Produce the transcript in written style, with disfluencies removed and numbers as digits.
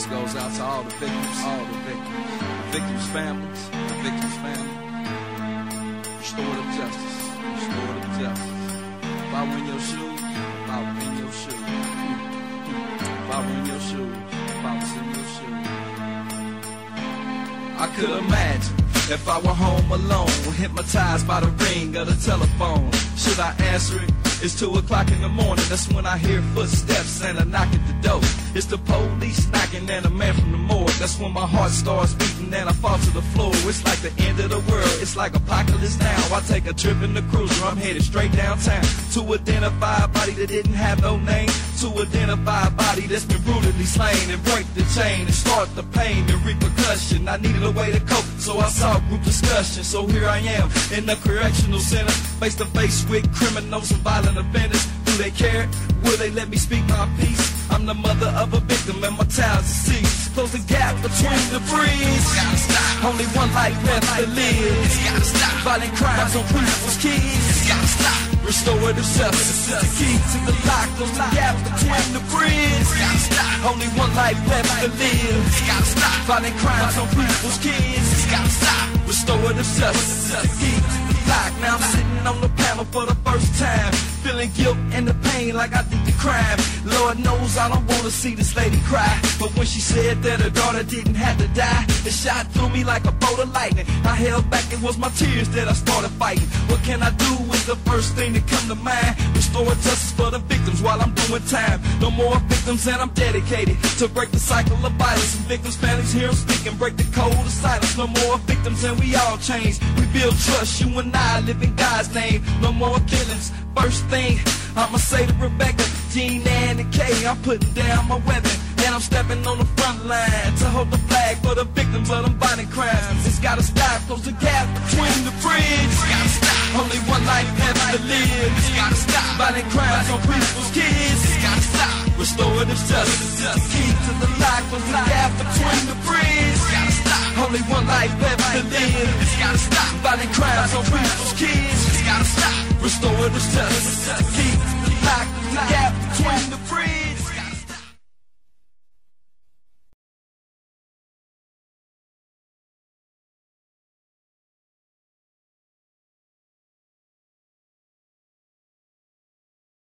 This goes out to all the victims, victims' families, the victims' family. Restorative justice, restorative justice. If I were in your shoes, if I were in your shoes. If I were in your shoes, if I was in your shoes. I could imagine if I were home alone, hypnotized by the ring of the telephone. Should I answer it? It's 2 o'clock in the morning, that's when I hear footsteps and a knock at the door. It's the police knocking and a man from the morgue. That's when my heart starts beating and I fall to the floor. It's like the end of the world, it's like apocalypse now. I take a trip in the cruiser, I'm headed straight downtown to identify a body that didn't have no name. To identify a body that's been brutally slain, and break the chain and start the pain and repercussion. I needed a way to cope, so I sought group discussion. So here I am in the correctional center, face to face with criminals and violent offenders. Do they care? Will they let me speak my piece? I'm the mother of a victim and my child's deceased. Close the gap between the breeds. Only one life left to live. Violent crimes on people's kids. Restorative justice is the key to the lock. Close the gap between the breeds. Only one life left to live. Violent crimes on people's kids. Restorative justice is the key to the lock. Now I'm sitting on the panel for the first time, feeling guilt and the pain like I did the crime. Lord knows I don't wanna see this lady cry, but when she said that her daughter didn't have to die, it shot through me like a bolt of lightning. I held back, it was my tears that I started fighting. What can I do is the first thing that come to mind. Restore justice for the victims while I'm doing time. No more victims and I'm dedicated to break the cycle of violence. And victims' families hear them speak and break the code of silence. No more victims and we all change. We build trust, you and I live in God's name. No more killings. First thing I'ma say to Rebecca, Jean, Ann, and Kay, I'm putting down my weapon and I'm stepping on the front line to hold the flag for the victims of them violent crimes. It's gotta stop, close the gap between the bridges. Only one life left to live. It's gotta stop, violent crimes on people's kids. It's gotta stop, restorative justice is the key to the lock. Close the gap between the bridges. It's gotta stop, only one life left to live. It's gotta stop, violent crimes on people's kids. It's gotta stop, restorative justice is the key to the lock. The gap between the bridges.